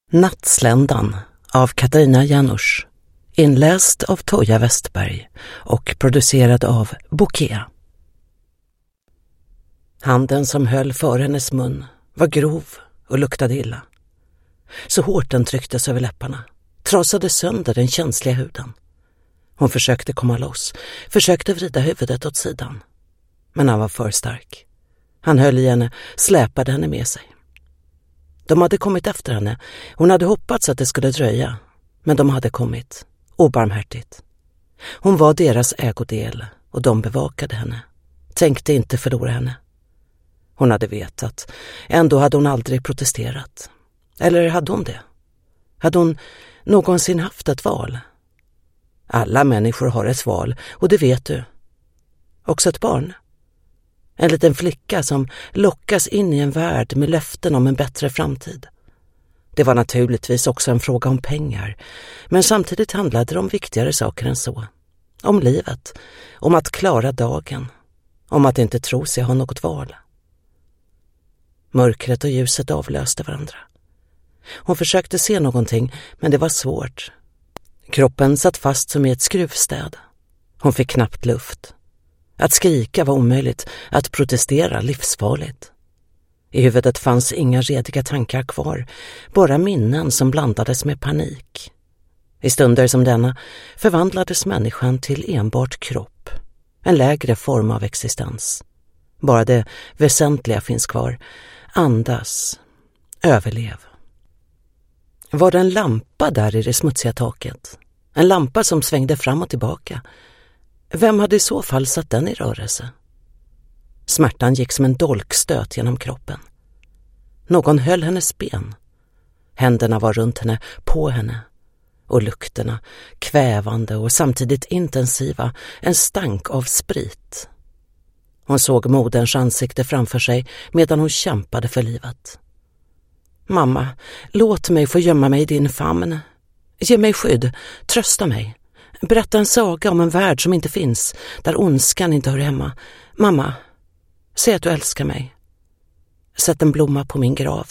Nattsländan av Katarina Janouch, inläst av Toja Westberg och producerad av Bokea. Handen som höll för hennes mun var grov och luktade illa. Så hårt den trycktes över läpparna, trasade sönder den känsliga huden. Hon försökte komma loss, försökte vrida huvudet åt sidan. Men han var för stark. Han höll i henne, släpade henne med sig. De hade kommit efter henne. Hon hade hoppats att det skulle dröja, men de hade kommit, obarmhärtigt. Hon var deras ägodel och de bevakade henne. Tänkte inte förlora henne. Hon hade vetat, ändå hade hon aldrig protesterat. Eller hade hon det? Hade hon någonsin haft ett val? Alla människor har ett val, och det vet du. Också ett barn. En liten flicka som lockas in i en värld med löften om en bättre framtid. Det var naturligtvis också en fråga om pengar, men samtidigt handlade det om viktigare saker än så. Om livet, om att klara dagen, om att inte tro sig ha något val. Mörkret och ljuset avlöste varandra. Hon försökte se någonting, men det var svårt. Kroppen satt fast som i ett skruvstäd. Hon fick knappt luft. Att skrika var omöjligt, att protestera livsfarligt. I huvudet fanns inga rediga tankar kvar, bara minnen som blandades med panik. I stunder som denna förvandlades människan till enbart kropp, en lägre form av existens. Bara det väsentliga finns kvar, andas, överlev. Var det en lampa där i det smutsiga taket? En lampa som svängde fram och tillbaka? Vem hade i så fall satt den i rörelse? Smärtan gick som en dolkstöt genom kroppen. Någon höll hennes ben. Händerna var runt henne, på henne. Och lukterna, kvävande och samtidigt intensiva, en stank av sprit. Hon såg moderns ansikte framför sig medan hon kämpade för livet. Mamma, låt mig få gömma mig i din famn. Ge mig skydd, trösta mig. Berätta en saga om en värld som inte finns, där ondskan inte hör hemma. Mamma, säg att du älskar mig. Sätt en blomma på min grav.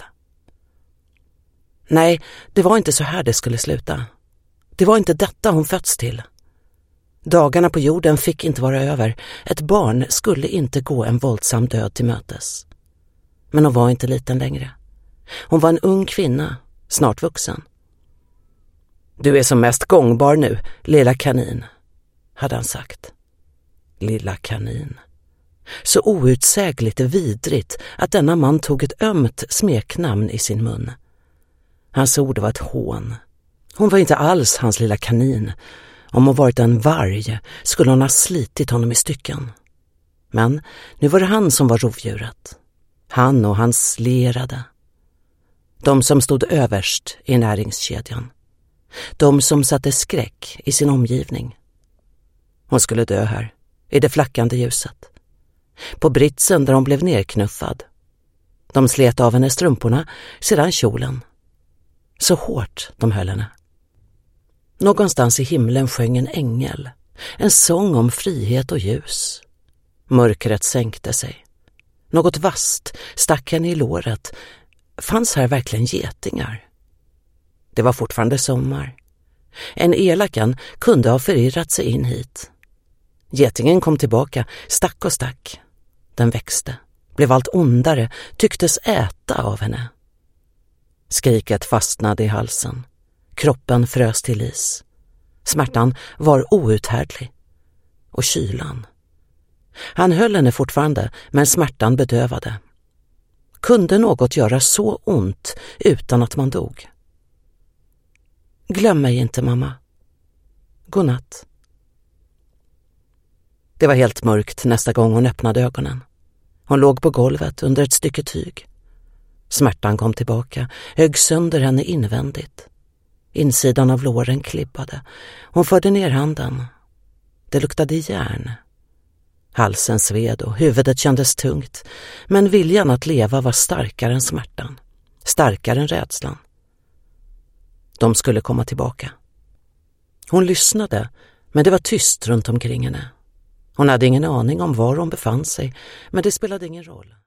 Nej, det var inte så här det skulle sluta. Det var inte detta hon fötts till. Dagarna på jorden fick inte vara över. Ett barn skulle inte gå en våldsam död till mötes. Men hon var inte liten längre. Hon var en ung kvinna, snart vuxen. Du är som mest gångbar nu, lilla kanin, hade han sagt. Lilla kanin. Så outsägligt vidrigt att denna man tog ett ömt smeknamn i sin mun. Hans ord var ett hån. Hon var inte alls hans lilla kanin. Om hon varit en varg skulle hon ha slitit honom i stycken. Men nu var det han som var rovdjuret. Han och hans lierade. De som stod överst i näringskedjan. De som satte skräck i sin omgivning. Hon skulle dö här, i det flackande ljuset. På britsen där hon blev nerknuffad. De slet av henne strumporna, sedan kjolen. Så hårt de höll henne. Någonstans i himlen sjöng en ängel. En sång om frihet och ljus. Mörkret sänkte sig. Något vasst stack henne i låret. Fanns här verkligen getingar? Det var fortfarande sommar. En elakan kunde ha förirrat sig in hit. Getingen kom tillbaka, stack och stack. Den växte, blev allt ondare, tycktes äta av henne. Skriket fastnade i halsen. Kroppen frös till is. Smärtan var outhärdlig. Och kylan. Han höll henne fortfarande, men smärtan bedövade. Kunde något göra så ont utan att man dog? Glöm mig inte, mamma. Godnatt. Det var helt mörkt nästa gång hon öppnade ögonen. Hon låg på golvet under ett stycke tyg. Smärtan kom tillbaka, högg sönder henne invändigt. Insidan av låren klibbade. Hon förde ner handen. Det luktade järn. Halsen sved och huvudet kändes tungt, men viljan att leva var starkare än smärtan. Starkare än rädslan. De skulle komma tillbaka. Hon lyssnade, men det var tyst runt omkring henne. Hon hade ingen aning om var hon befann sig, men det spelade ingen roll.